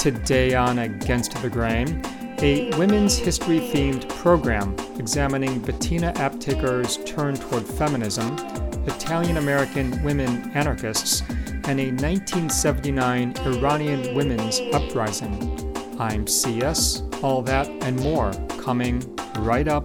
Today on Against the Grain, a women's history-themed program examining Bettina Apteker's turn toward feminism, Italian-American women anarchists, and a 1979 Iranian women's uprising. I'm CS, all that and more coming right up.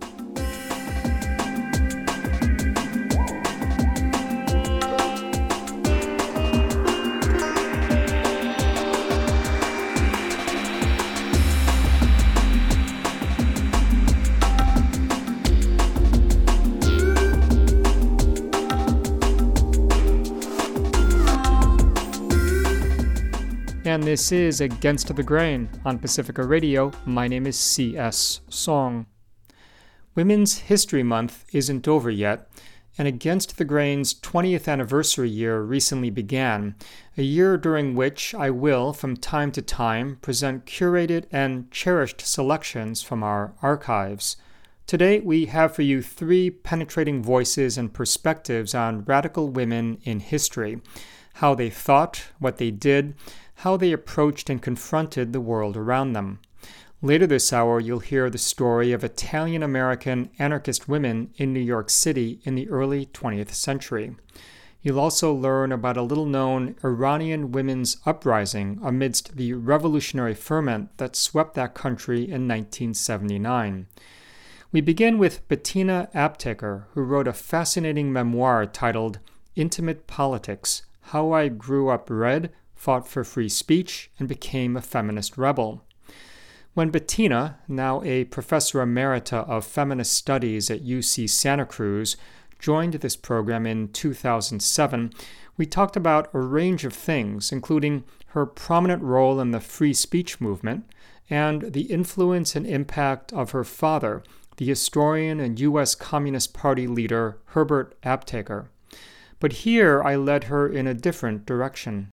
And this is Against the Grain on Pacifica Radio. My name is C.S. Song. Women's History Month isn't over yet, and Against the Grain's 20th anniversary year recently began, a year during which I will, from time to time, present curated and cherished selections from our archives. Today, we have for you three penetrating voices and perspectives on radical women in history, how they thought, what they did, how they approached and confronted the world around them. Later this hour, you'll hear the story of Italian-American anarchist women in New York City in the early 20th century. You'll also learn about a little-known Iranian women's uprising amidst the revolutionary ferment that swept that country in 1979. We begin with Bettina Apteker, who wrote a fascinating memoir titled Intimate Politics: How I Grew Up Red, Fought for Free Speech, and Became a Feminist Rebel. When Bettina, now a professor emerita of feminist studies at UC Santa Cruz, joined this program in 2007, we talked about a range of things, including her prominent role in the free speech movement and the influence and impact of her father, the historian and U.S. Communist Party leader Herbert Apteker. But here I led her in a different direction.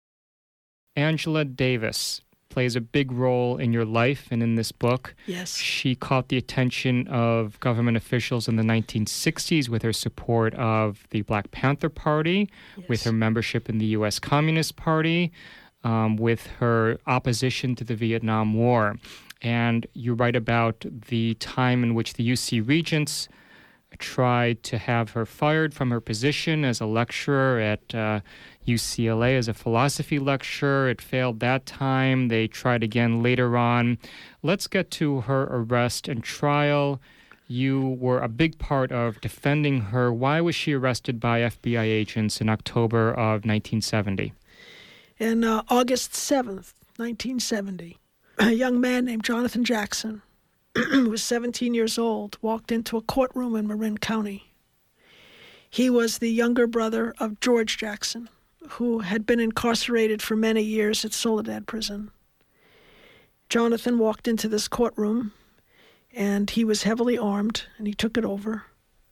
Angela Davis plays a big role in your life and in this book. Yes. She caught the attention of government officials in the 1960s with her support of the Black Panther Party, yes, with her membership in the U.S. Communist Party, with her opposition to the Vietnam War. And you write about the time in which the UC Regents tried to have her fired from her position as a lecturer at UCLA as a philosophy lecturer. It failed that time. They tried again later on. Let's get to her arrest and trial. You were a big part of defending her. Why was she arrested by FBI agents in October of 1970? In August 7th, 1970, a young man named Jonathan Jackson, who was 17 years old, walked into a courtroom in Marin County. He was the younger brother of George Jackson, who had been incarcerated for many years at Soledad Prison. Jonathan walked into this courtroom, and he was heavily armed, and he took it over.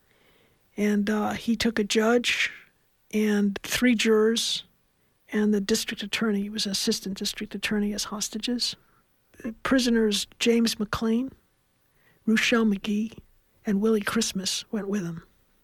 And he took a judge and 3 jurors and the district attorney. He was an assistant district attorney as hostages. The prisoners James McLean, Ruchelle McGee, and Willie Christmas went with him.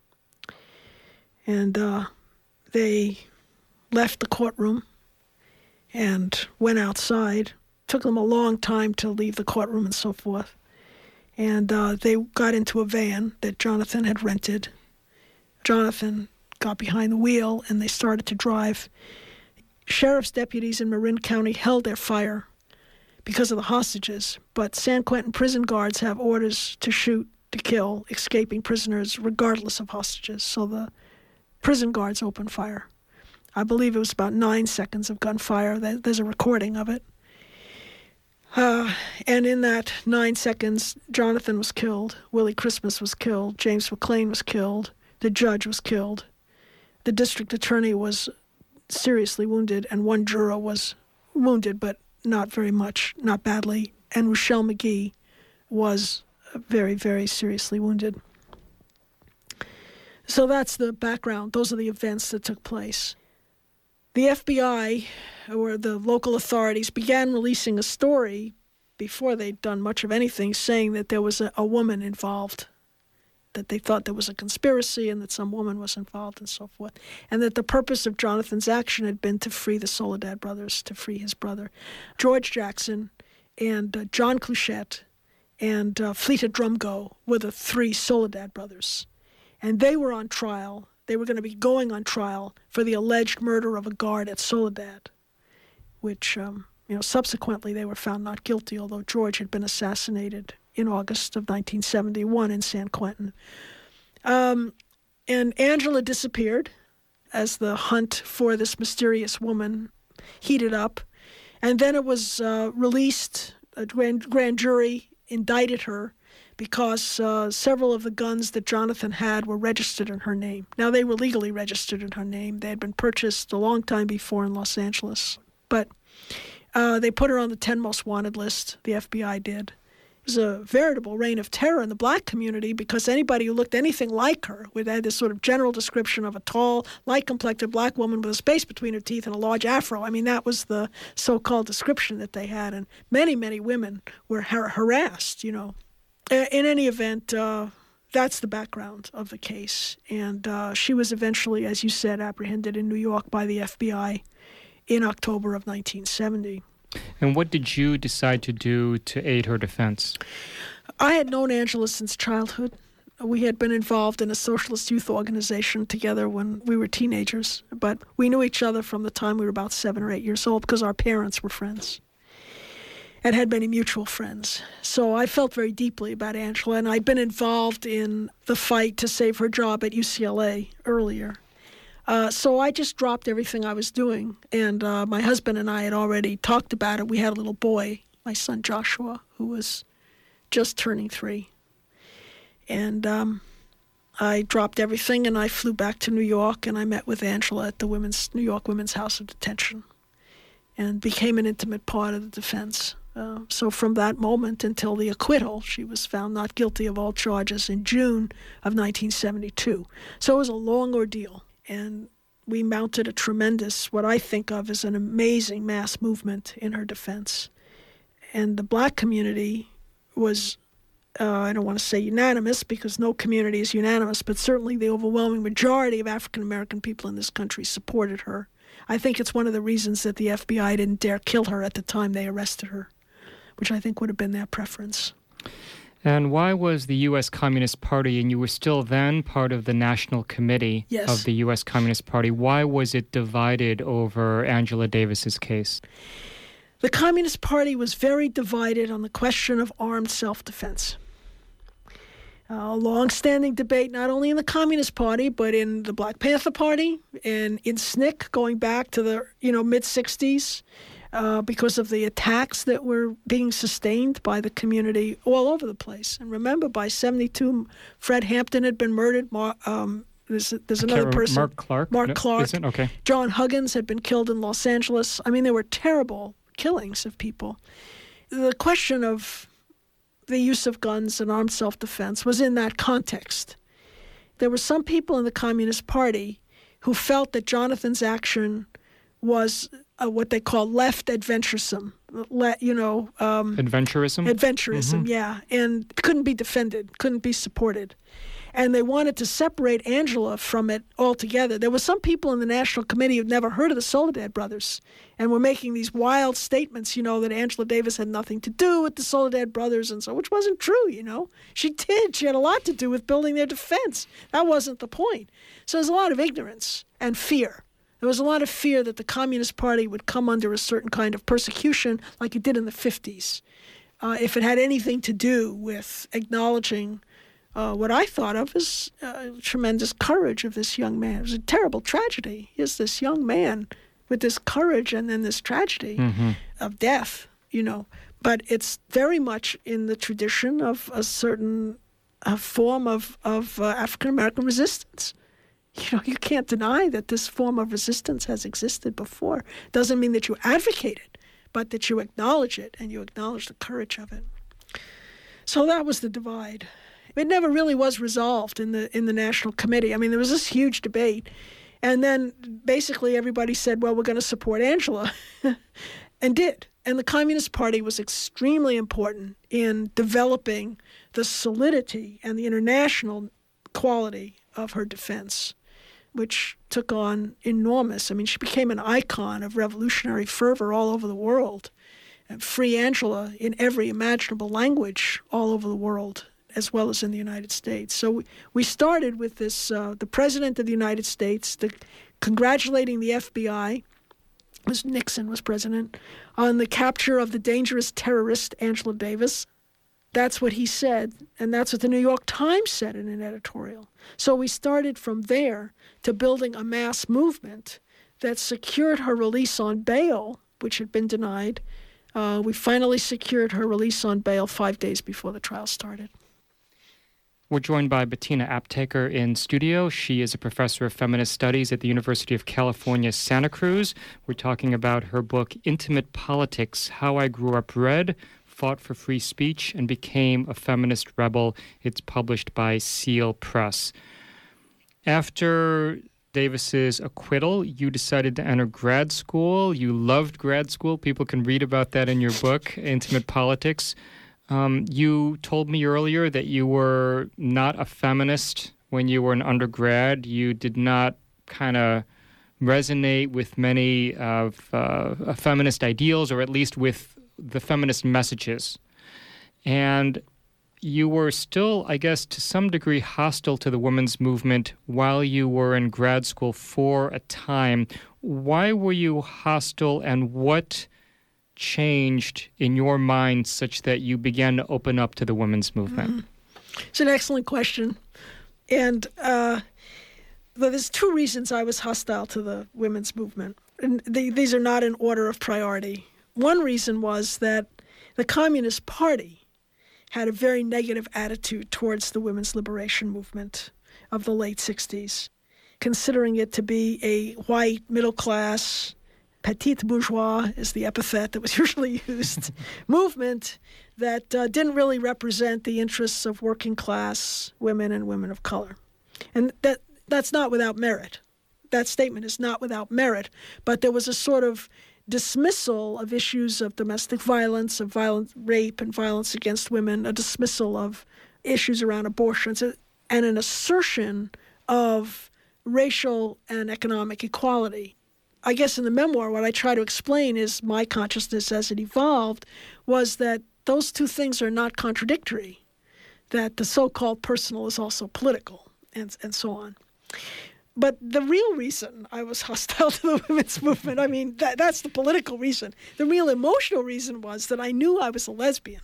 And they left the courtroom and went outside. Took them a long time to leave the courtroom and so forth. And they got into a van that Jonathan had rented. Jonathan got behind the wheel and they started to drive. Sheriff's deputies in Marin County held their fire because of the hostages, but San Quentin prison guards have orders to shoot, to kill escaping prisoners regardless of hostages. So the prison guards opened fire. I believe it was about 9 seconds of gunfire. There's a recording of it. And in that 9 seconds, Jonathan was killed, Willie Christmas was killed, James McLean was killed, the judge was killed, the district attorney was seriously wounded, and 1 juror was wounded, but not very much, not badly, and Ruchelle McGee was very, very seriously wounded. So that's the background. Those are the events that took place. The FBI, or the local authorities, began releasing a story before they'd done much of anything, saying that there was a woman involved that they thought there was a conspiracy and that some woman was involved and so forth, and that the purpose of Jonathan's action had been to free the Soledad brothers, to free his brother. George Jackson and John Cluchette and Fleeta Drumgo were the three Soledad brothers, and they were on trial. They were going to be going on trial for the alleged murder of a guard at Soledad, which, subsequently they were found not guilty, although George had been assassinated in August of 1971 in San Quentin. And Angela disappeared as the hunt for this mysterious woman heated up. And then it was released. A grand jury indicted her because several of the guns that Jonathan had were registered in her name. Now, they were legally registered in her name. They had been purchased a long time before in Los Angeles. But they put her on the 10 most wanted list. The FBI did. It was a veritable reign of terror in the black community because anybody who looked anything like her, who had this sort of general description of a tall, light-complected black woman with a space between her teeth and a large afro, I mean, that was the so-called description that they had. And many, many women were harassed, In any event, that's the background of the case. And she was eventually, as you said, apprehended in New York by the FBI in October of 1970. And what did you decide to do to aid her defense? I had known Angela since childhood. We had been involved in a socialist youth organization together when we were teenagers, but we knew each other from the time we were about 7 or 8 years old because our parents were friends and had many mutual friends. So I felt very deeply about Angela, and I'd been involved in the fight to save her job at UCLA earlier. So I just dropped everything I was doing, and my husband and I had already talked about it. We had a little boy, my son Joshua, who was just turning 3. And I dropped everything, and I flew back to New York, and I met with Angela at the New York Women's House of Detention and became an intimate part of the defense. So from that moment until the acquittal, she was found not guilty of all charges in June of 1972. So it was a long ordeal. And we mounted a tremendous, what I think of as an amazing mass movement in her defense. And the black community was, I don't want to say unanimous because no community is unanimous, but certainly the overwhelming majority of African-American people in this country supported her. I think it's one of the reasons that the FBI didn't dare kill her at the time they arrested her, which I think would have been their preference. And why was the U.S. Communist Party, and you were still then part of the National Committee of the U.S. Communist Party, why was it divided over Angela Davis's case? The Communist Party was very divided on the question of armed self-defense. A long-standing debate not only in the Communist Party, but in the Black Panther Party and in SNCC going back to the mid-'60s. Because of the attacks that were being sustained by the community all over the place. And remember, by 1972, Fred Hampton had been murdered. There's another person. Mark Clark? Mark Clark. Okay. John Huggins had been killed in Los Angeles. I mean, there were terrible killings of people. The question of the use of guns and armed self-defense was in that context. There were some people in the Communist Party who felt that Jonathan's action was what they call left adventurism, Adventurism? Adventurism, yeah, and couldn't be defended, couldn't be supported. And they wanted to separate Angela from it altogether. There were some people in the National Committee who'd never heard of the Soledad brothers and were making these wild statements, that Angela Davis had nothing to do with the Soledad brothers and so, which wasn't true, She did. She had a lot to do with building their defense. That wasn't the point. So there's a lot of ignorance and fear. There was a lot of fear that the Communist Party would come under a certain kind of persecution like it did in the 50s if it had anything to do with acknowledging what I thought of as tremendous courage of this young man. It was a terrible tragedy. Here's this young man with this courage and then this tragedy of death, But it's very much in the tradition of a certain form of African-American resistance. You can't deny that this form of resistance has existed before. Doesn't mean that you advocate it, but that you acknowledge it and you acknowledge the courage of it. So that was the divide. It never really was resolved in the National Committee. I mean, there was this huge debate, and then basically everybody said, well, we're going to support Angela, and did. And the Communist Party was extremely important in developing the solidity and the international quality of her defense, which took on enormous. I mean, she became an icon of revolutionary fervor all over the world. And Free Angela in every imaginable language all over the world, as well as in the United States. So we started with this, the President of the United States, congratulating the FBI, Nixon was president, on the capture of the dangerous terrorist Angela Davis. That's what he said, and that's what the New York Times said in an editorial. So we started from there to building a mass movement that secured her release on bail, which had been denied. We finally secured her release on bail 5 days before the trial started. We're joined by Bettina Aptaker in studio. She is a professor of feminist studies at the University of California, Santa Cruz. We're talking about her book, Intimate Politics, How I Grew Up Red, Fought for Free Speech, and Became a Feminist Rebel. It's published by Seal Press. After Davis's acquittal, you decided to enter grad school. You loved grad school. People can read about that in your book, Intimate Politics. You told me earlier that you were not a feminist when you were an undergrad. You did not kind of resonate with many of feminist ideals, or at least with the feminist messages. And you were still, I guess, to some degree hostile to the women's movement while you were in grad school for a time. Why were you hostile, and what changed in your mind such that you began to open up to the women's movement? Mm-hmm. It's an excellent question. And there's two reasons I was hostile to the women's movement. And these are not in order of priority. One reason was that the Communist Party had a very negative attitude towards the women's liberation movement of the late 60s, considering it to be a white, middle-class, petit bourgeois is the epithet that was usually used, movement that didn't really represent the interests of working-class women and women of color. And that's not without merit. That statement is not without merit, but there was a sort of dismissal of issues of domestic violence, of violent rape and violence against women, a dismissal of issues around abortion, and an assertion of racial and economic equality. I guess in the memoir, what I try to explain is my consciousness as it evolved was that those two things are not contradictory, that the so-called personal is also political, and so on. But the real reason I was hostile to the women's movement, I mean, that's the political reason. The real emotional reason was that I knew I was a lesbian.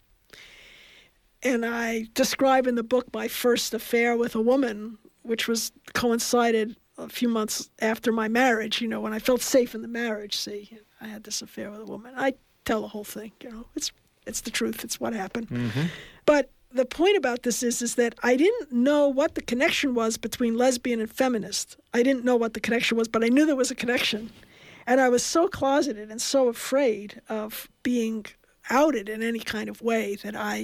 And I describe in the book my first affair with a woman, which coincided a few months after my marriage, when I felt safe in the marriage. See, I had this affair with a woman. I tell the whole thing, it's the truth. It's what happened. Mm-hmm. But the point about this is that I didn't know what the connection was between lesbian and feminist. I didn't know what the connection was, but I knew there was a connection. And I was so closeted and so afraid of being outed in any kind of way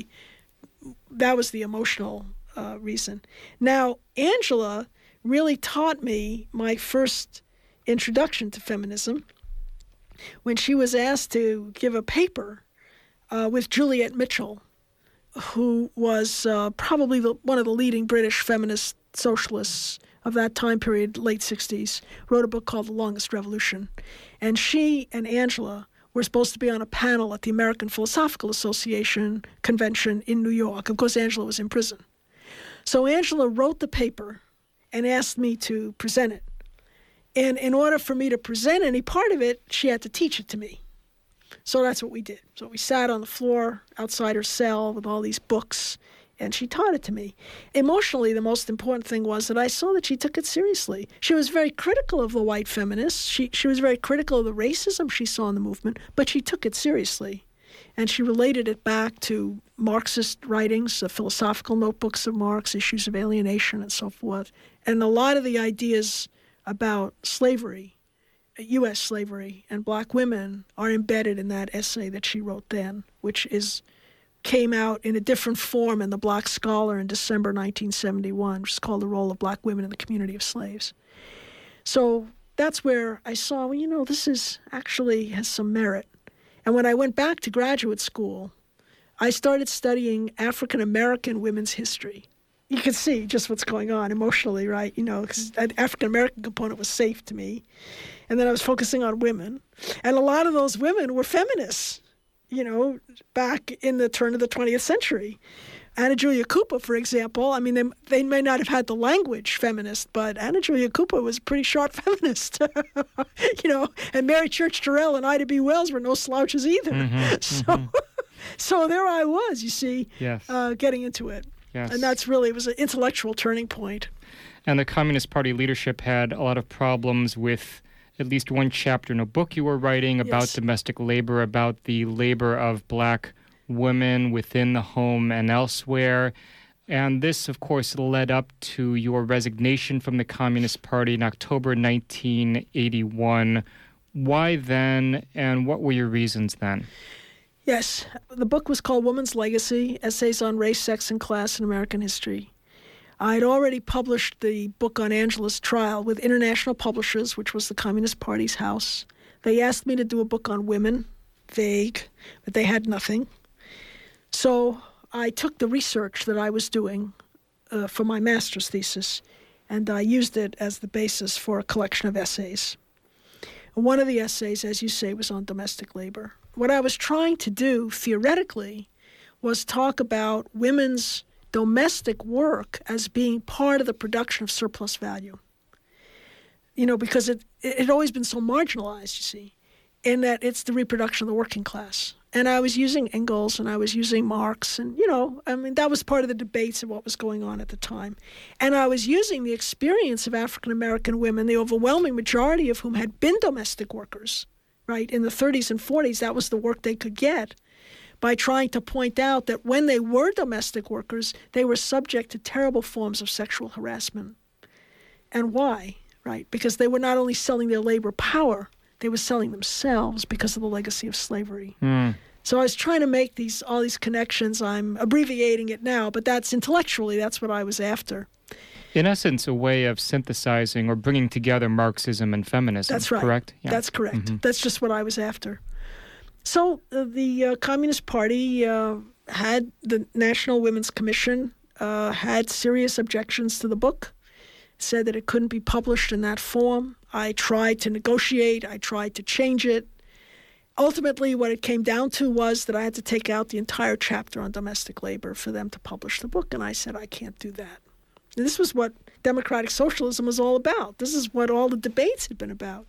that was the emotional reason. Now, Angela really taught me my first introduction to feminism when she was asked to give a paper with Juliet Mitchell, who was probably one of the leading British feminist socialists of that time period, late 60s, wrote a book called The Longest Revolution. And she and Angela were supposed to be on a panel at the American Philosophical Association convention in New York. Of course, Angela was in prison. So Angela wrote the paper and asked me to present it. And in order for me to present any part of it, she had to teach it to me. So that's what we did. So we sat on the floor outside her cell with all these books, and she taught it to me. Emotionally, the most important thing was that I saw that she took it seriously. She was very critical of the white feminists. She was very critical of the racism she saw in the movement, but she took it seriously. And she related it back to Marxist writings, the philosophical notebooks of Marx, issues of alienation, and so forth. And a lot of the ideas about slavery, U.S. slavery, and black women are embedded in that essay that she wrote then, which came out in a different form in The Black Scholar in December 1971, which is called The Role of Black Women in the Community of Slaves. So that's where I saw, this has some merit. And when I went back to graduate school, I started studying African American women's history. you could see just what's going on emotionally, right? Because the African-American component was safe to me. And then I was focusing on women. And a lot of those women were feminists, back in the turn of the 20th century. Anna Julia Cooper, for example, I mean, they may not have had the language feminist, but Anna Julia Cooper was a pretty sharp feminist, and Mary Church Terrell and Ida B. Wells were no slouches either. Mm-hmm, So there I was, you see, yes. Getting into it. Yes. And it was an intellectual turning point. And the Communist Party leadership had a lot of problems with at least one chapter in a book you were writing about Yes. domestic labor, about the labor of black women within the home and elsewhere. And this, of course, led up to your resignation from the Communist Party in October 1981. Why then, and what were your reasons then? Yes, the book was called Woman's Legacy, Essays on Race, Sex, and Class in American History. I had already published the book on Angela's trial with International Publishers, which was the Communist Party's house. They asked me to do a book on women, vague, but they had nothing. So I took the research that I was doing for my master's thesis, and I used it as the basis for a collection of essays. One of the essays, as you say, was on domestic labor. What I was trying to do, theoretically, was talk about women's domestic work as being part of the production of surplus value. Because it had always been so marginalized, you see, in that it's the reproduction of the working class. And I was using Engels and I was using Marx and, that was part of the debates of what was going on at the time. And I was using the experience of African-American women, the overwhelming majority of whom had been domestic workers, right? In the 30s and 40s, that was the work they could get, by trying to point out that when they were domestic workers, they were subject to terrible forms of sexual harassment. And why, right? Because they were not only selling their labor power, they were selling themselves because of the legacy of slavery. So I was trying to make all these connections. I'm abbreviating it now, but that's what I was after. In essence, a way of synthesizing or bringing together Marxism and feminism. That's right. Correct? Yeah. That's correct. Mm-hmm. That's just what I was after. So the Communist Party had the National Women's Commission, had serious objections to the book, said that it couldn't be published in that form. I tried to negotiate. I tried to change it. Ultimately, what it came down to was that I had to take out the entire chapter on domestic labor for them to publish the book, and I said, I can't do that. And this was what democratic socialism was all about. This is what all the debates had been about.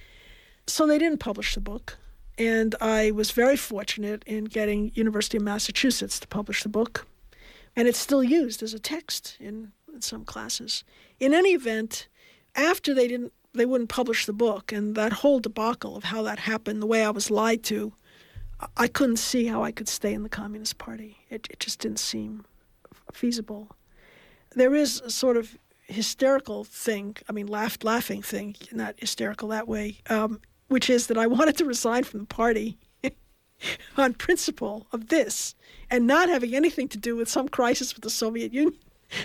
So they didn't publish the book, and I was very fortunate in getting University of Massachusetts to publish the book, and it's still used as a text in some classes. In any event, after they wouldn't publish the book, and that whole debacle of how that happened, the way I was lied to, I couldn't see how I could stay in the Communist Party. It just didn't seem feasible. There is a sort of hysterical thing, laughing thing, not hysterical that way, which is that I wanted to resign from the party on principle of this, and not having anything to do with some crisis with the Soviet Union.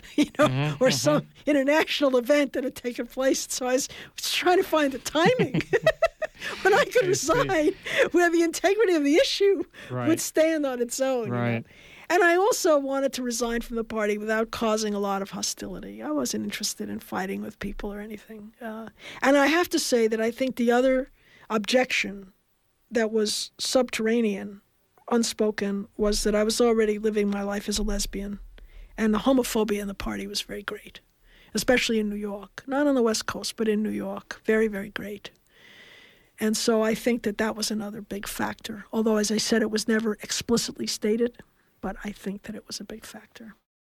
Or some international event that had taken place. So I was trying to find the timing when I could resign, where the integrity of the issue would stand on its own. Right. And I also wanted to resign from the party without causing a lot of hostility. I wasn't interested in fighting with people or anything. And I have to say that I think the other objection that was subterranean, unspoken, was that I was already living my life as a lesbian. And the homophobia in the party was very great, especially in New York. Not on the West Coast, but in New York. Very, very great. And so I think that was another big factor. Although, as I said, it was never explicitly stated, but I think that it was a big factor.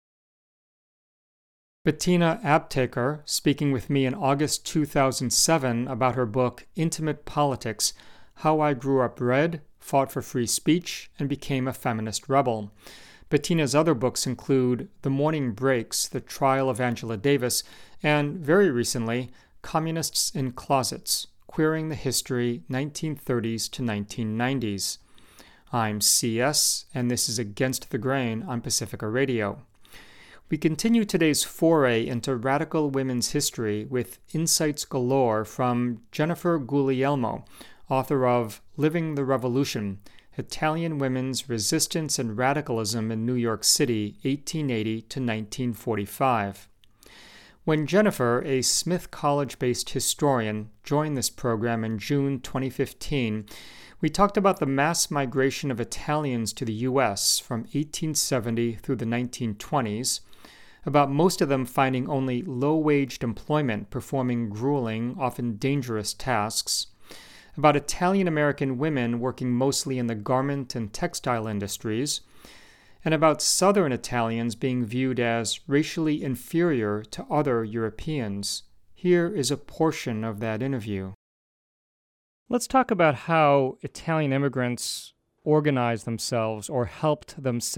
Bettina Abtaker, speaking with me in August 2007 about her book, Intimate Politics, How I Grew Up Red, Fought for Free Speech, and Became a Feminist Rebel. Bettina's other books include The Morning Breaks, The Trial of Angela Davis, and, very recently, Communists in Closets, Queering the History 1930s to 1990s. I'm CS, and this is Against the Grain on Pacifica Radio. We continue today's foray into radical women's history with insights galore from Jennifer Guglielmo, author of Living the Revolution, Italian Women's Resistance and Radicalism in New York City, 1880 to 1945. When Jennifer, a Smith College-based historian, joined this program in June 2015, we talked about the mass migration of Italians to the U.S. from 1870 through the 1920s, about most of them finding only low-waged employment performing grueling, often dangerous tasks, about Italian-American women working mostly in the garment and textile industries, and about Southern Italians being viewed as racially inferior to other Europeans. Here is a portion of that interview. Let's talk about how Italian immigrants organized themselves or helped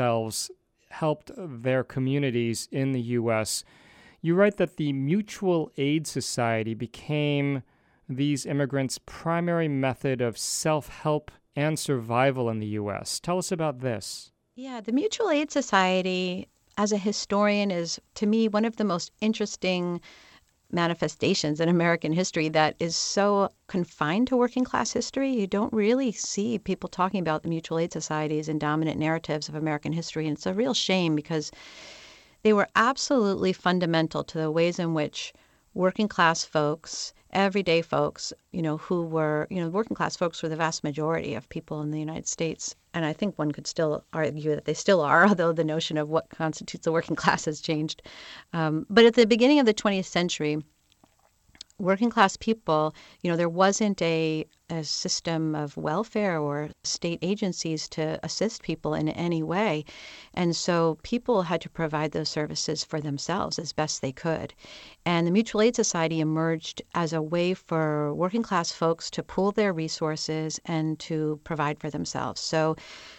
their communities in the U.S. You write that the Mutual Aid Society became these immigrants' primary method of self-help and survival in the U.S. Tell us about this. Yeah, the Mutual Aid Society, as a historian, is, to me, one of the most interesting manifestations in American history that is so confined to working class history. You don't really see people talking about the mutual aid societies in dominant narratives of American history. And it's a real shame because they were absolutely fundamental to the ways in which working class folks, everyday folks, who were, working class folks were the vast majority of people in the United States. And I think one could still argue that they still are, although the notion of what constitutes the working class has changed. But at the beginning of the 20th century, working class people, there wasn't a system of welfare or state agencies to assist people in any way. And so people had to provide those services for themselves as best they could. And the Mutual Aid Society emerged as a way for working class folks to pool their resources and to provide for themselves. So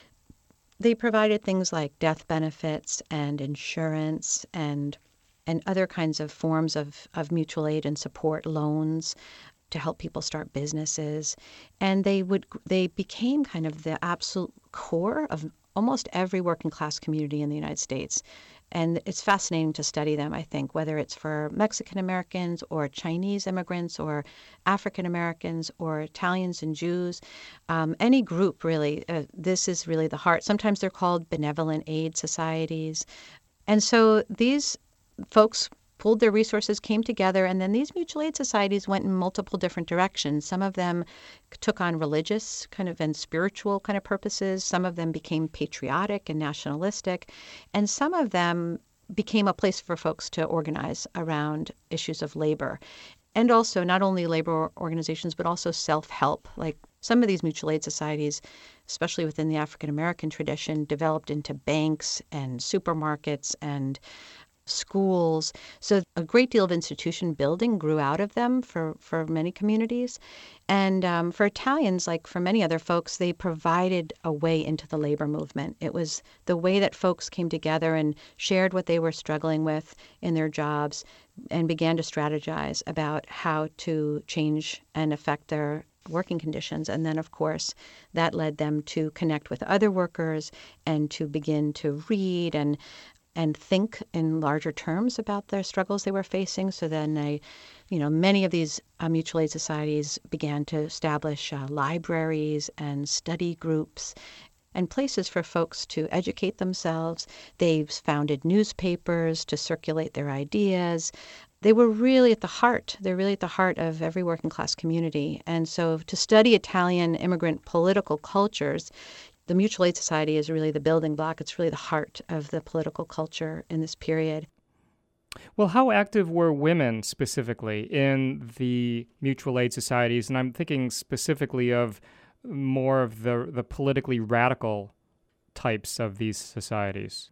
they provided things like death benefits and insurance and other kinds of forms of mutual aid and support, loans to help people start businesses. And they became kind of the absolute core of almost every working class community in the United States. And it's fascinating to study them, I think, whether it's for Mexican Americans or Chinese immigrants or African Americans or Italians and Jews, any group really. This is really the heart. Sometimes they're called benevolent aid societies. And so these folks pooled their resources, came together, and then these mutual aid societies went in multiple different directions. Some of them took on religious kind of and spiritual kind of purposes. Some of them became patriotic and nationalistic. And some of them became a place for folks to organize around issues of labor. And also not only labor organizations, but also self-help. Like some of these mutual aid societies, especially within the African American tradition, developed into banks and supermarkets and schools. So a great deal of institution building grew out of them for many communities. And for Italians, like for many other folks, they provided a way into the labor movement. It was the way that folks came together and shared what they were struggling with in their jobs and began to strategize about how to change and affect their working conditions. And then, of course, that led them to connect with other workers and to begin to read and think in larger terms about their struggles they were facing. So then many of these mutual aid societies began to establish libraries and study groups and places for folks to educate themselves. They've founded newspapers to circulate their ideas. They were really at the heart. They're really at the heart of every working class community. And so to study Italian immigrant political cultures, the Mutual Aid Society is really the building block. It's really the heart of the political culture in this period. Well, how active were women specifically in the mutual aid societies? And I'm thinking specifically of more of the politically radical types of these societies.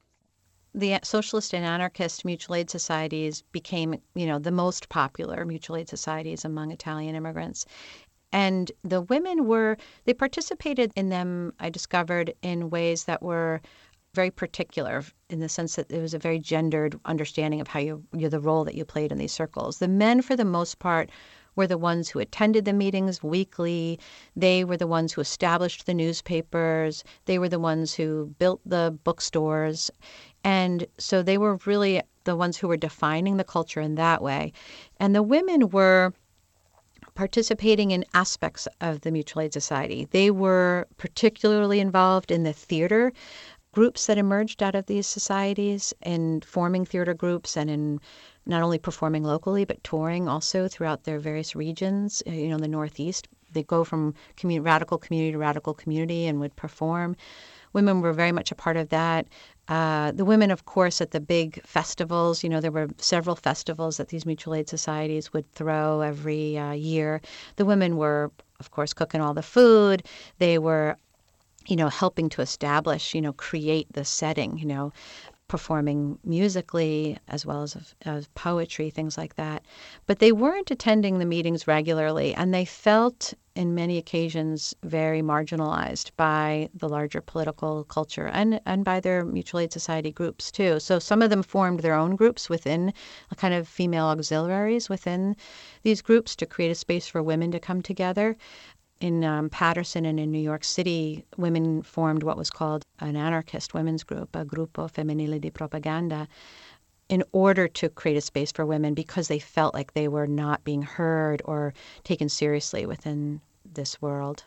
The socialist and anarchist mutual aid societies became, the most popular mutual aid societies among Italian immigrants. And the women they participated in them, I discovered, in ways that were very particular in the sense that it was a very gendered understanding of how you're the role that you played in these circles. The men, for the most part, were the ones who attended the meetings weekly. They were the ones who established the newspapers. They were the ones who built the bookstores. And so they were really the ones who were defining the culture in that way. And the women were participating in aspects of the mutual aid society. They were particularly involved in the theater groups that emerged out of these societies, in forming theater groups and in not only performing locally, but touring also throughout their various regions, in the Northeast. They go from radical community to radical community and would perform. Women were very much a part of that. The women, of course, at the big festivals, there were several festivals that these mutual aid societies would throw every year. The women were, of course, cooking all the food. They were, helping to establish, create the setting, performing musically as well as poetry, things like that. But they weren't attending the meetings regularly, and they felt in many occasions very marginalized by the larger political culture and by their mutual aid society groups too. So some of them formed their own groups within a kind of female auxiliaries within these groups to create a space for women to come together. In Paterson and in New York City, women formed what was called an anarchist women's group, a Gruppo Femminile di Propaganda, in order to create a space for women because they felt like they were not being heard or taken seriously within this world.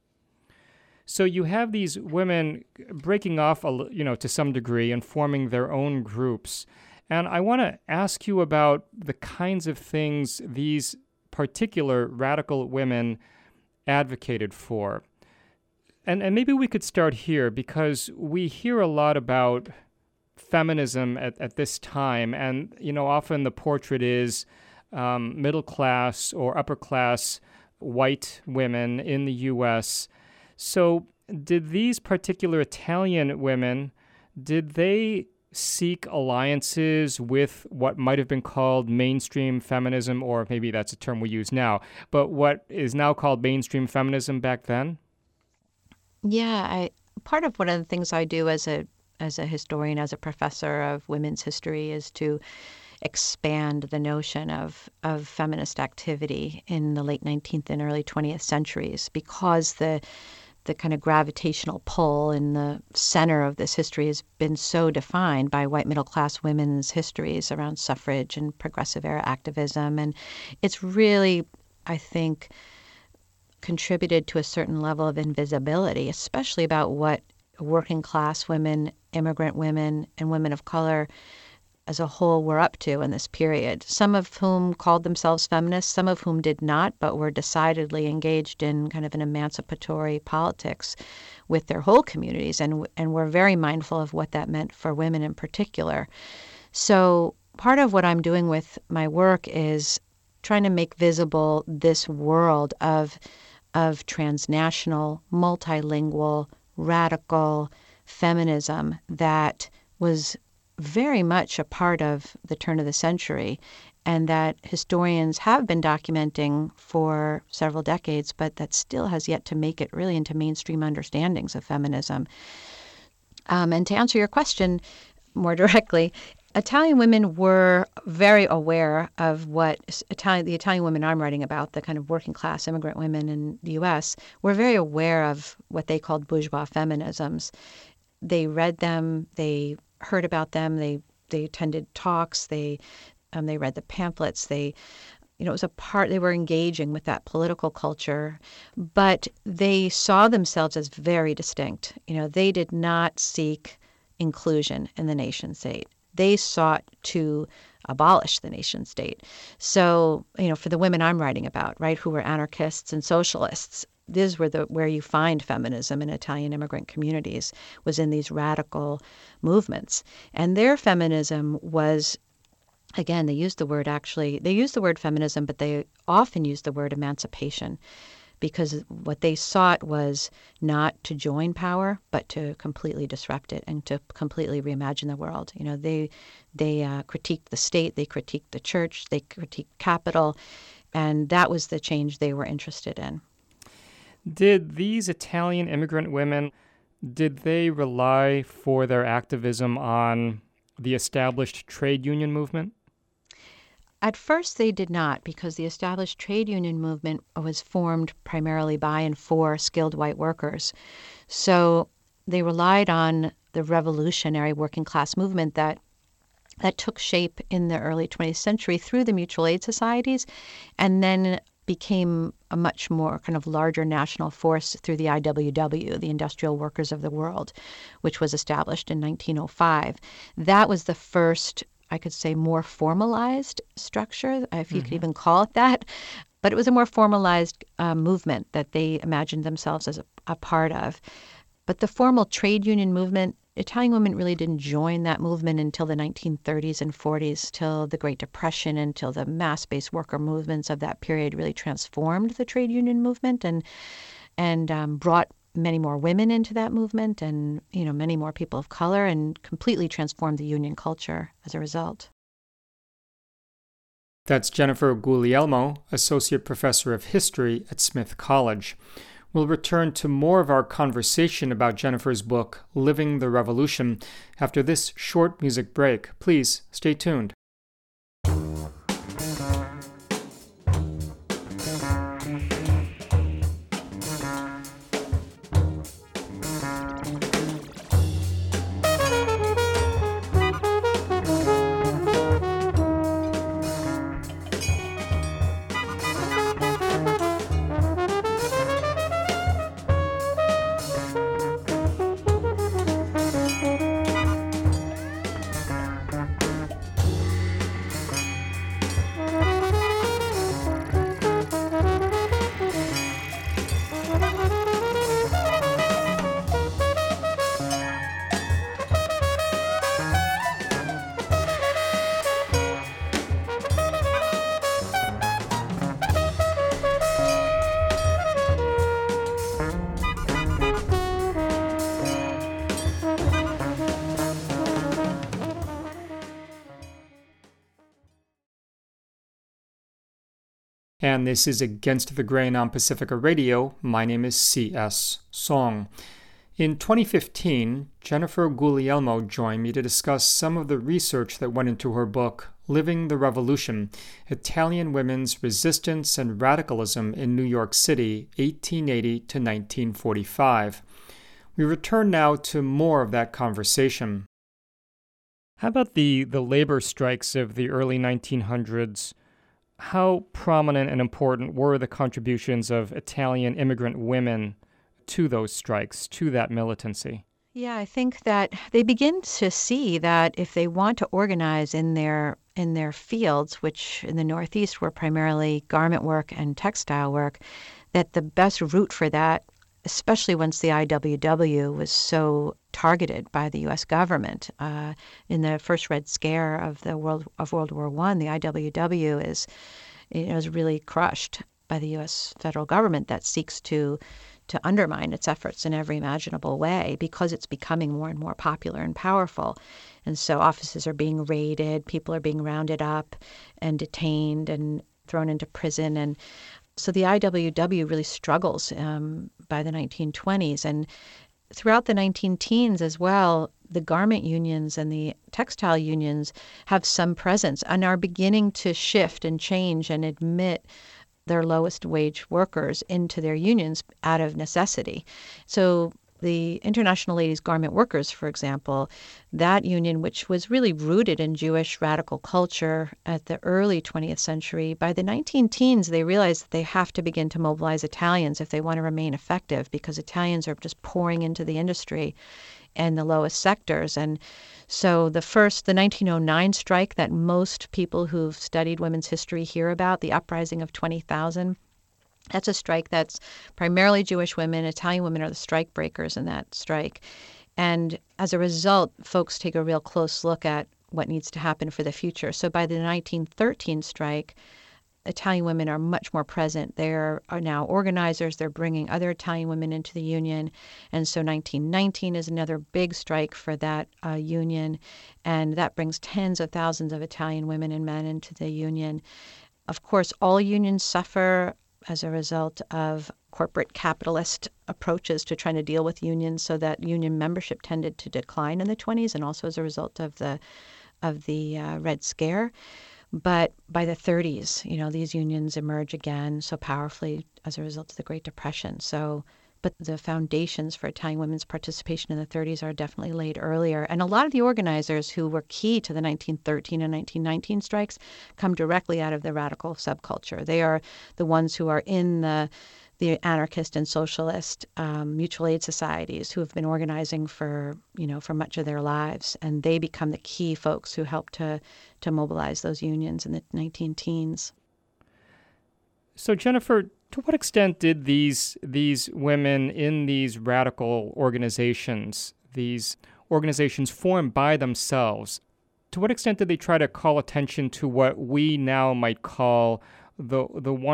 So you have these women breaking off, to some degree and forming their own groups. And I want to ask you about the kinds of things these particular radical women advocated for. And maybe we could start here because we hear a lot about feminism at this time. And, often the portrait is middle class or upper class white women in the U.S. So did these particular Italian women, did they seek alliances with what might have been called mainstream feminism, or maybe that's a term we use now, but what is now called mainstream feminism back then? Yeah, part of one of the things I do as a historian, as a professor of women's history, is to expand the notion of feminist activity in the late 19th and early 20th centuries, because the kind of gravitational pull in the center of this history has been so defined by white middle-class women's histories around suffrage and progressive era activism. And it's really, I think, contributed to a certain level of invisibility, especially about what working class women, immigrant women, and women of color as a whole were up to in this period, some of whom called themselves feminists, some of whom did not, but were decidedly engaged in kind of an emancipatory politics with their whole communities and were very mindful of what that meant for women in particular. So part of what I'm doing with my work is trying to make visible this world of transnational, multilingual, radical feminism that was very much a part of the turn of the century, and that historians have been documenting for several decades, but that still has yet to make it really into mainstream understandings of feminism. And to answer your question more directly, Italian women were very aware of what the Italian women I'm writing about, the kind of working class immigrant women in the U.S., were very aware of what they called bourgeois feminisms. They read them, they heard about them, they attended talks, they read the pamphlets, it was they were engaging with that political culture, but they saw themselves as very distinct. They did not seek inclusion in the nation state. They sought to abolish the nation state. So, for the women I'm writing about, right, who were anarchists and socialists, these were where you find feminism in Italian immigrant communities, was in these radical movements. And their feminism was, again, they used the word feminism, but they often used the word emancipation, because what they sought was not to join power, but to completely disrupt it and to completely reimagine the world. They critiqued the state, they critiqued the church, they critiqued capital, and that was the change they were interested in. Did these Italian immigrant women, did they rely for their activism on the established trade union movement? At first, they did not, because the established trade union movement was formed primarily by and for skilled white workers. So they relied on the revolutionary working class movement that took shape in the early 20th century through the mutual aid societies, and then became a much more kind of larger national force through the IWW, the Industrial Workers of the World, which was established in 1905. That was the first, I could say, more formalized structure, if you could even call it that. But it was a more formalized movement that they imagined themselves as a part of. But the formal trade union movement, Italian women really didn't join that movement until the 1930s and 40s, till the Great Depression, until the mass-based worker movements of that period really transformed the trade union movement and brought many more women into that movement and, many more people of color, and completely transformed the union culture as a result. That's Jennifer Guglielmo, Associate Professor of History at Smith College. We'll return to more of our conversation about Jennifer's book, Living the Revolution, after this short music break. Please stay tuned. And this is Against the Grain on Pacifica Radio. My name is C.S. Song. In 2015, Jennifer Guglielmo joined me to discuss some of the research that went into her book, Living the Revolution, Italian Women's Resistance and Radicalism in New York City, 1880 to 1945. We return now to more of that conversation. How about the labor strikes of the early 1900s? How prominent and important were the contributions of Italian immigrant women to those strikes, to that militancy? Yeah, I think that they begin to see that if they want to organize in their fields, which in the Northeast were primarily garment work and textile work, that the best route for that, especially once the IWW was so targeted by the U.S. government in the first Red Scare of World War I, the IWW is really crushed by the U.S. federal government that seeks to undermine its efforts in every imaginable way because it's becoming more and more popular and powerful. And so offices are being raided, people are being rounded up and detained and thrown into prison. And so the IWW really struggles by the 1920s. And throughout the 19-teens as well, the garment unions and the textile unions have some presence and are beginning to shift and change and admit their lowest wage workers into their unions out of necessity. So the International Ladies Garment Workers, for example, that union, which was really rooted in Jewish radical culture at the early 20th century, by the 19-teens, they realized that they have to begin to mobilize Italians if they want to remain effective, because Italians are just pouring into the industry and the lowest sectors. And so the 1909 strike that most people who've studied women's history hear about, the uprising of 20,000, that's a strike that's primarily Jewish women. Italian women are the strike breakers in that strike. And as a result, folks take a real close look at what needs to happen for the future. So by the 1913 strike, Italian women are much more present. They are now organizers. They're bringing other Italian women into the union. And so 1919 is another big strike for that union. And that brings tens of thousands of Italian women and men into the union. Of course, all unions suffer as a result of corporate capitalist approaches to trying to deal with unions, so that union membership tended to decline in the 20s, and also as a result of the Red Scare. But by the 30s, these unions emerge again so powerfully as a result of the Great Depression. So, but the foundations for Italian women's participation in the 30s are definitely laid earlier. And a lot of the organizers who were key to the 1913 and 1919 strikes come directly out of the radical subculture. They are the ones who are in the anarchist and socialist mutual aid societies who have been organizing for much of their lives. And they become the key folks who help to mobilize those unions in the 19-teens. So, Jennifer, to what extent did these women in these radical organizations, these organizations formed by themselves, to what extent did they try to call attention to what we now might call the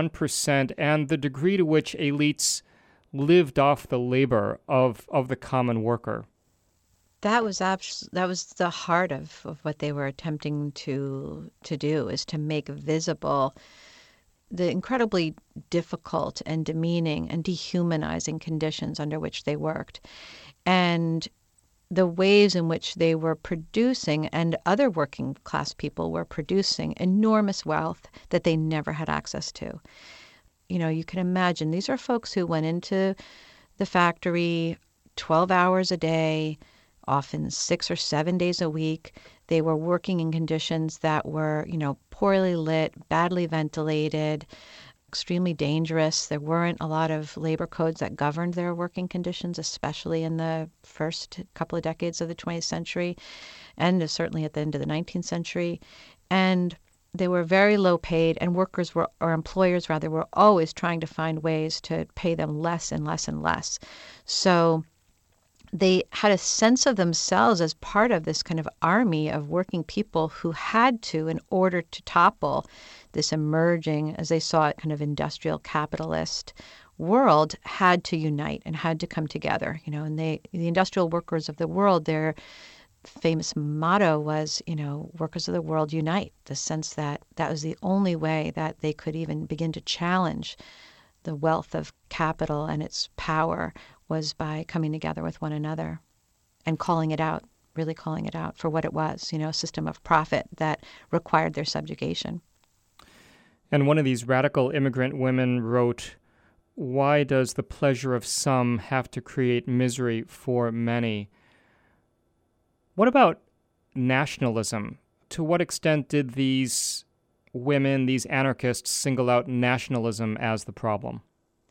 1% and the degree to which elites lived off the labor of the common worker? That was the heart of what they were attempting to do, is to make visible the incredibly difficult and demeaning and dehumanizing conditions under which they worked, and the ways in which they were producing, and other working class people were producing, enormous wealth that they never had access to. You can imagine these are folks who went into the factory 12 hours a day, often 6 or 7 days a week. They were working in conditions that were, poorly lit, badly ventilated, extremely dangerous. There weren't a lot of labor codes that governed their working conditions, especially in the first couple of decades of the 20th century, and certainly at the end of the 19th century. And they were very low paid, and employers were always trying to find ways to pay them less and less and less. So they had a sense of themselves as part of this kind of army of working people who had to, in order to topple this emerging, as they saw it, kind of industrial capitalist world, had to unite and had to come together. And the industrial workers of the world, their famous motto was, workers of the world unite, the sense that that was the only way that they could even begin to challenge the wealth of capital and its power, was by coming together with one another and really calling it out for what it was, a system of profit that required their subjugation. And one of these radical immigrant women wrote, "Why does the pleasure of some have to create misery for many?" What about nationalism? To what extent did these women, these anarchists, single out nationalism as the problem?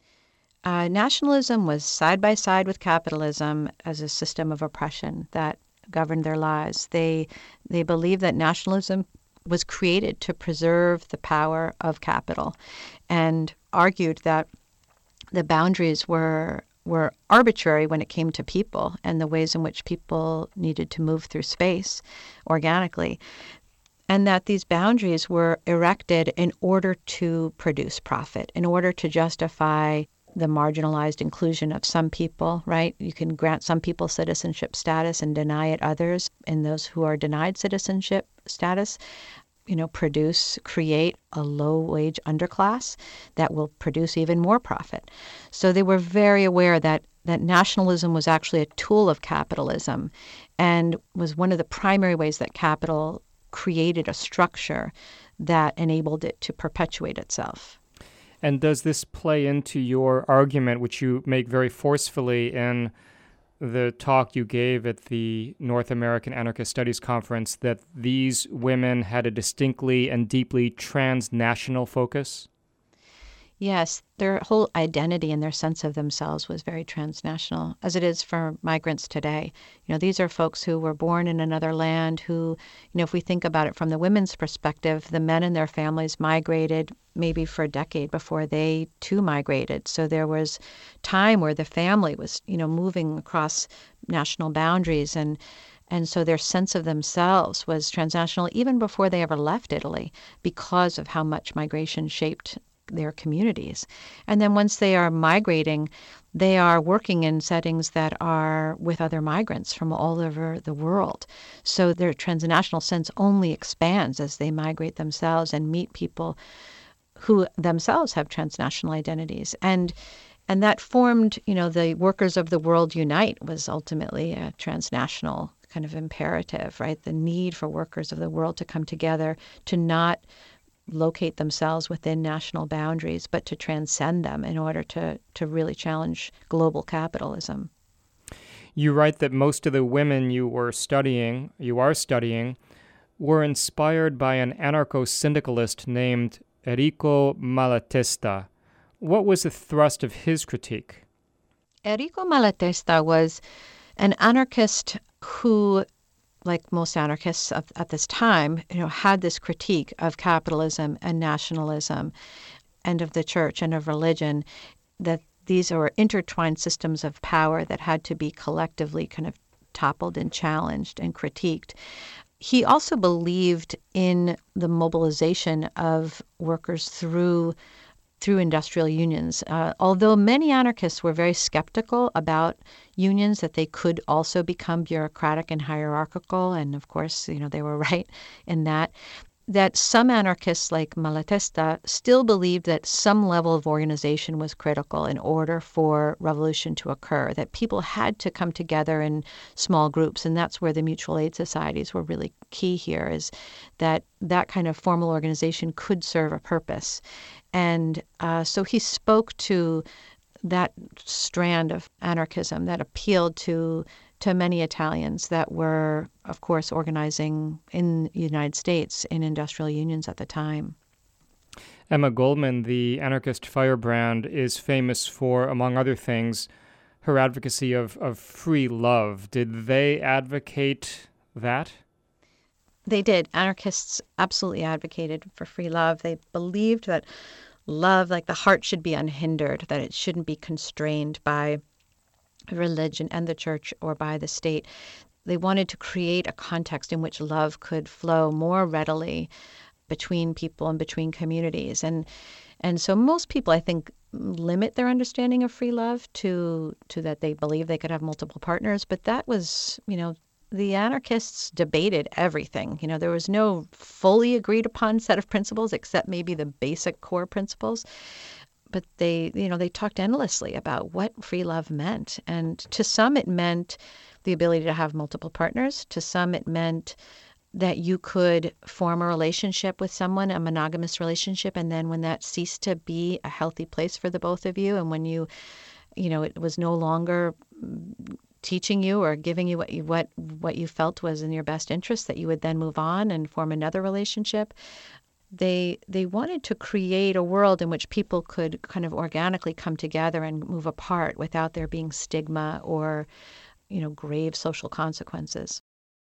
Nationalism was side by side with capitalism as a system of oppression that governed their lives. They believed that nationalism was created to preserve the power of capital, and argued that the boundaries were arbitrary when it came to people and the ways in which people needed to move through space organically, and that these boundaries were erected in order to produce profit, in order to justify the marginalized inclusion of some people, right? You can grant some people citizenship status and deny it others. And those who are denied citizenship status, create a low-wage underclass that will produce even more profit. So they were very aware that nationalism was actually a tool of capitalism, and was one of the primary ways that capital created a structure that enabled it to perpetuate itself. And does this play into your argument, which you make very forcefully in the talk you gave at the North American Anarchist Studies Conference, that these women had a distinctly and deeply transnational focus? Yes, their whole identity and their sense of themselves was very transnational, as it is for migrants today. These are folks who were born in another land who, if we think about it from the women's perspective, the men and their families migrated maybe for a decade before they too migrated. So there was time where the family was, moving across national boundaries, and so their sense of themselves was transnational even before they ever left Italy, because of how much migration shaped their communities. And then once they are migrating, they are working in settings that are with other migrants from all over the world. So their transnational sense only expands as they migrate themselves and meet people who themselves have transnational identities. And that formed, the Workers of the World Unite was ultimately a transnational kind of imperative, right? The need for workers of the world to come together, to not locate themselves within national boundaries, but to transcend them in order to really challenge global capitalism. You write that most of the women you are studying, were inspired by an anarcho-syndicalist named Enrico Malatesta. What was the thrust of his critique? Enrico Malatesta was an anarchist who, like most anarchists at this time, had this critique of capitalism and nationalism and of the church and of religion, that these are intertwined systems of power that had to be collectively kind of toppled and challenged and critiqued. He also believed in the mobilization of workers through industrial unions. Although many anarchists were very skeptical about unions, that they could also become bureaucratic and hierarchical, and of course, they were right in that some anarchists like Malatesta still believed that some level of organization was critical in order for revolution to occur, that people had to come together in small groups, and that's where the mutual aid societies were really key here, is that kind of formal organization could serve a purpose. And so he spoke to that strand of anarchism that appealed to many Italians that were, of course, organizing in the United States in industrial unions at the time. Emma Goldman, the anarchist firebrand, is famous for, among other things, her advocacy of free love. Did they advocate that? They did. Anarchists absolutely advocated for free love. They believed that love, like the heart, should be unhindered, that it shouldn't be constrained by religion and the church or by the state. They wanted to create a context in which love could flow more readily between people and between communities. And so most people, I think, limit their understanding of free love to that they believe they could have multiple partners. But that was, the anarchists debated everything. There was no fully agreed upon set of principles except maybe the basic core principles. But they talked endlessly about what free love meant. And to some, it meant the ability to have multiple partners. To some, it meant that you could form a relationship with someone, a monogamous relationship, and then when that ceased to be a healthy place for the both of you, and when it was no longer teaching you or giving you what you felt was in your best interest, that you would then move on and form another relationship. They wanted to create a world in which people could kind of organically come together and move apart without there being stigma or, grave social consequences.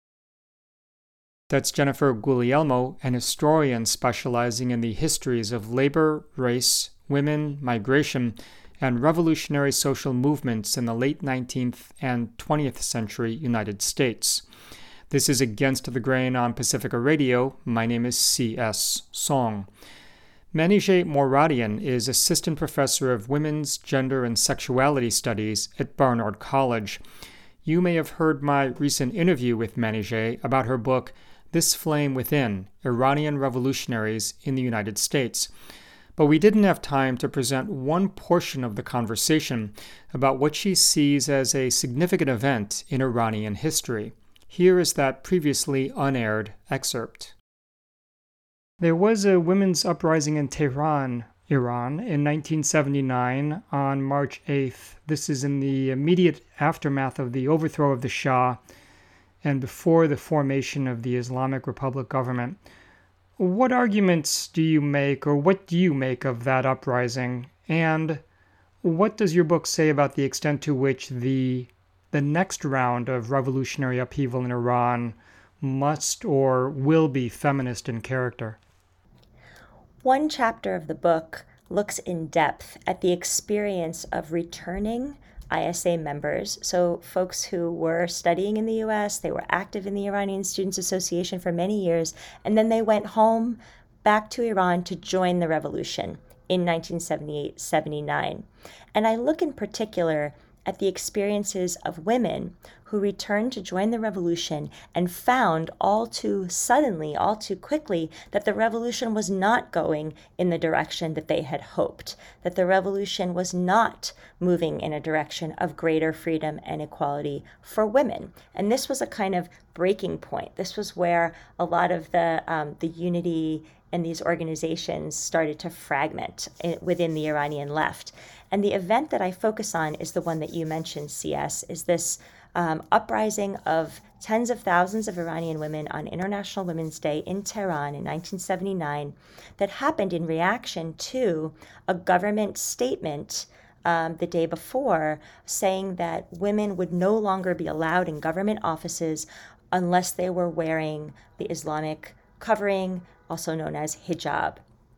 That's Jennifer Guglielmo, an historian specializing in the histories of labor, race, women, migration, and revolutionary social movements in the late 19th and 20th century United States. This is Against the Grain on Pacifica Radio. My name is C.S. Song. Manijeh Moradian is Assistant Professor of Women's, Gender, and Sexuality Studies at Barnard College. You may have heard my recent interview with Manijeh about her book, This Flame Within, Iranian Revolutionaries in the United States. But we didn't have time to present one portion of the conversation about what she sees as a significant event in Iranian history. Here is that previously unaired excerpt. There was a women's uprising in Tehran, Iran, in 1979 on March 8th. This is in the immediate aftermath of the overthrow of the Shah and before the formation of the Islamic Republic government. What arguments do you make, or what do you make of that uprising? And what does your book say about the extent to which the next round of revolutionary upheaval in Iran must or will be feminist in character? One chapter of the book looks in depth at the experience of returning ISA members, so folks who were studying in the U.S., they were active in the Iranian Students Association for many years, and then they went home back to Iran to join the revolution in 1978-79. And I look in particular at the experiences of women who returned to join the revolution and found all too suddenly, all too quickly, that the revolution was not going in the direction that they had hoped, that the revolution was not moving in a direction of greater freedom and equality for women. And this was a kind of breaking point. This was where a lot of the unity and these organizations started to fragment within the Iranian left. And the event that I focus on is the one that you mentioned, CS, is this uprising of tens of thousands of Iranian women on International Women's Day in Tehran in 1979 that happened in reaction to a government statement the day before saying that women would no longer be allowed in government offices unless they were wearing the Islamic covering, also known as hijab.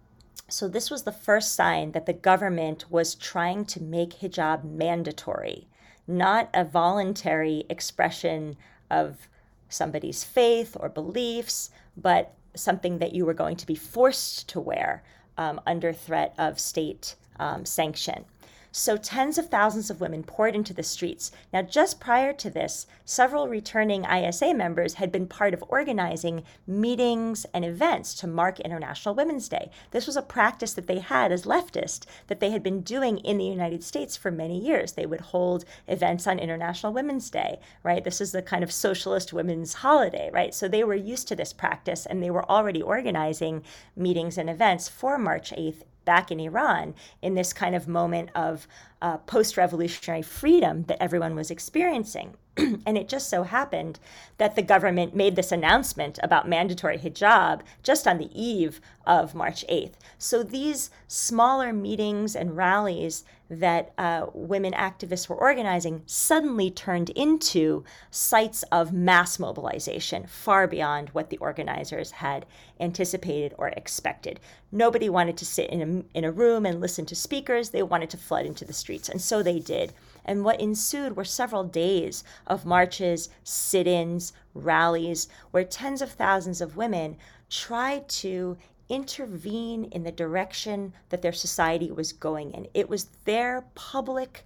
So this was the first sign that the government was trying to make hijab mandatory, not a voluntary expression of somebody's faith or beliefs, but something that you were going to be forced to wear under threat of state sanction. So tens of thousands of women poured into the streets. Now, just prior to this, several returning ISA members had been part of organizing meetings and events to mark International Women's Day. This was a practice that they had as leftists that they had been doing in the United States for many years. They would hold events on International Women's Day, right? This is the kind of socialist women's holiday, right? So they were used to this practice, and they were already organizing meetings and events for March 8th back in Iran in this kind of moment of post-revolutionary freedom that everyone was experiencing. And it just so happened that the government made this announcement about mandatory hijab just on the eve of March 8th. So these smaller meetings and rallies that women activists were organizing suddenly turned into sites of mass mobilization far beyond what the organizers had anticipated or expected. Nobody wanted to sit in a room and listen to speakers. They wanted to flood into the streets, and so they did. And what ensued were several days of marches, sit-ins, rallies, where tens of thousands of women tried to intervene in the direction that their society was going in. It was their public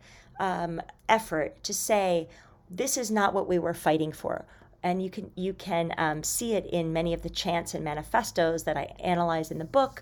effort to say, this is not what we were fighting for. And you can see it in many of the chants and manifestos that I analyze in the book.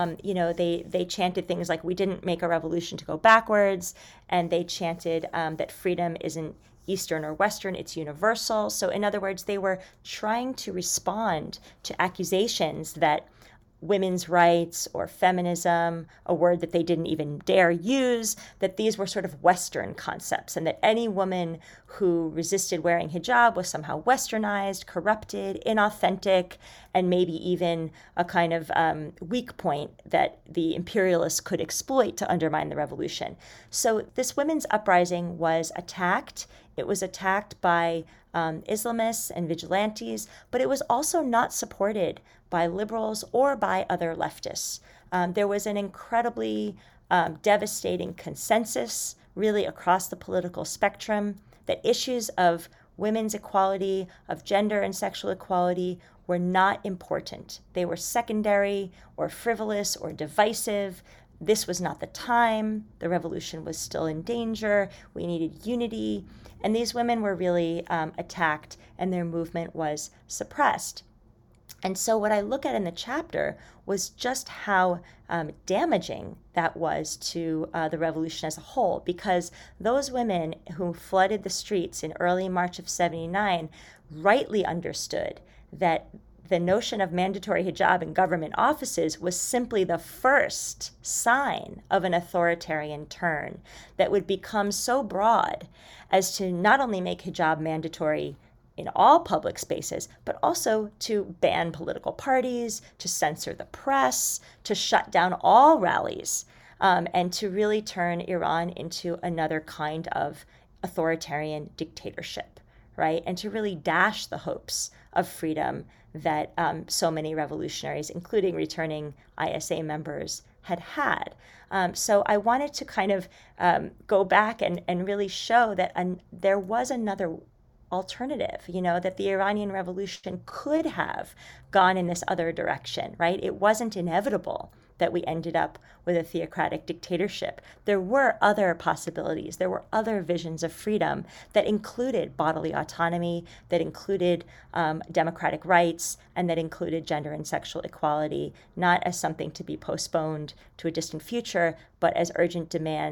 They chanted things like, we didn't make a revolution to go backwards. And they chanted that freedom isn't Eastern or Western, it's universal. So in other words, they were trying to respond to accusations that women's rights or feminism, a word that they didn't even dare use, that these were sort of Western concepts, and that any woman who resisted wearing hijab was somehow westernized, corrupted, inauthentic, and maybe even a kind of weak point that the imperialists could exploit to undermine the revolution. So this women's uprising was attacked. It was attacked by Islamists and vigilantes, but it was also not supported by liberals or by other leftists. There was an incredibly devastating consensus, really across the political spectrum, that issues of women's equality, of gender and sexual equality, were not important. They were secondary or frivolous or divisive. This was not the time. The revolution was still in danger. We needed unity. And these women were really attacked, and their movement was suppressed. And so what I look at in the chapter was just how damaging that was to the revolution as a whole, because those women who flooded the streets in early March of 79 rightly understood that the notion of mandatory hijab in government offices was simply the first sign of an authoritarian turn that would become so broad as to not only make hijab mandatory in all public spaces, but also to ban political parties, to censor the press, to shut down all rallies, and to really turn Iran into another kind of authoritarian dictatorship, right? And to really dash the hopes of freedom that so many revolutionaries, including returning ISA members, had had. So I wanted to kind of go back and really show that there was another alternative, that the Iranian Revolution could have gone in this other direction, right? It wasn't inevitable that we ended up with a theocratic dictatorship. There were other possibilities. There were other visions of freedom that included bodily autonomy, that included democratic rights, and that included gender and sexual equality, not as something to be postponed to a distant future, but as urgent demands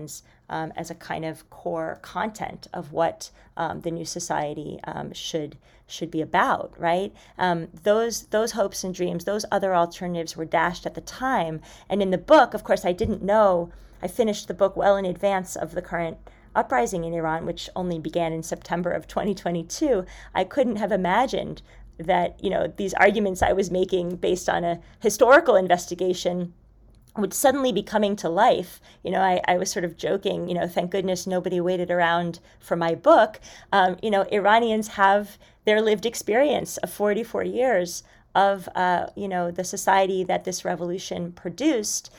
as a kind of core content of what the new society should be about, right? Those hopes and dreams, those other alternatives were dashed at the time. And in the book, of course, I didn't know. I finished the book well in advance of the current uprising in Iran, which only began in September of 2022. I couldn't have imagined that, these arguments I was making based on a historical investigation would suddenly be coming to life. I was sort of joking, thank goodness nobody waited around for my book. Iranians have their lived experience of 44 years of, the society that this revolution produced.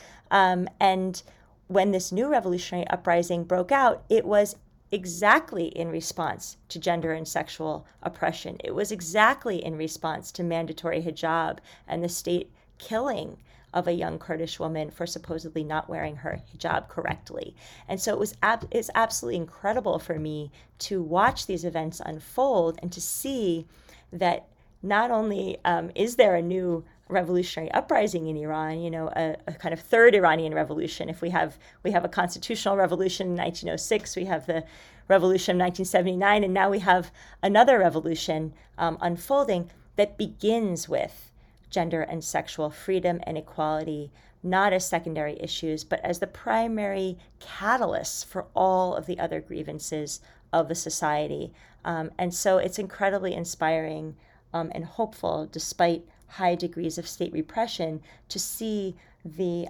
And when this new revolutionary uprising broke out, it was exactly in response to gender and sexual oppression. It was exactly in response to mandatory hijab and the state killing of a young Kurdish woman for supposedly not wearing her hijab correctly. And so it's absolutely incredible for me to watch these events unfold and to see that not only is there a new revolutionary uprising in Iran, a kind of third Iranian revolution. If we have a constitutional revolution in 1906, we have the revolution of 1979, and now we have another revolution unfolding that begins with gender and sexual freedom and equality, not as secondary issues, but as the primary catalysts for all of the other grievances of the society. And so it's incredibly inspiring and hopeful, despite high degrees of state repression, to see the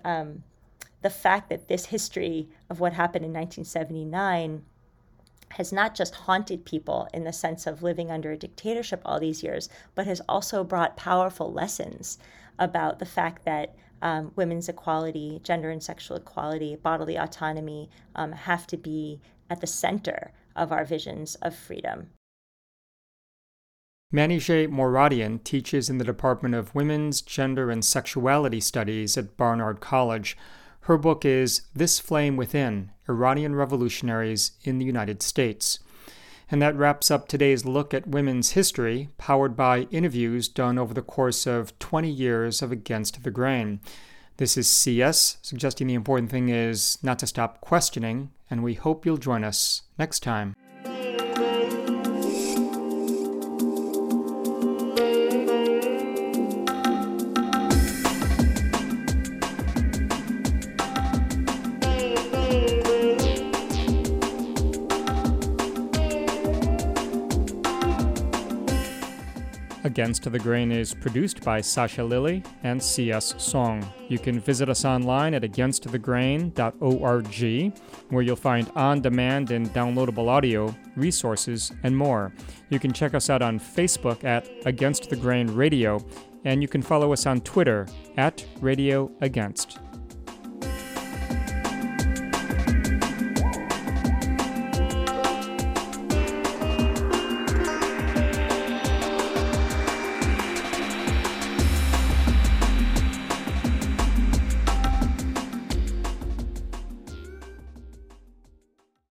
fact that this history of what happened in 1979 has not just haunted people in the sense of living under a dictatorship all these years, but has also brought powerful lessons about the fact that women's equality, gender and sexual equality, bodily autonomy have to be at the center of our visions of freedom. Manijeh Moradian teaches in the Department of Women's, Gender, and Sexuality Studies at Barnard College. Her book is This Flame Within: Iranian Revolutionaries in the United States. And that wraps up today's look at women's history, powered by interviews done over the course of 20 years of Against the Grain. This is CS, suggesting the important thing is not to stop questioning, and we hope you'll join us next time. Against the Grain is produced by Sasha Lilly and C.S. Song. You can visit us online at againstthegrain.org, where you'll find on-demand and downloadable audio, resources, and more. You can check us out on Facebook at Against the Grain Radio, and you can follow us on Twitter at Radio Against.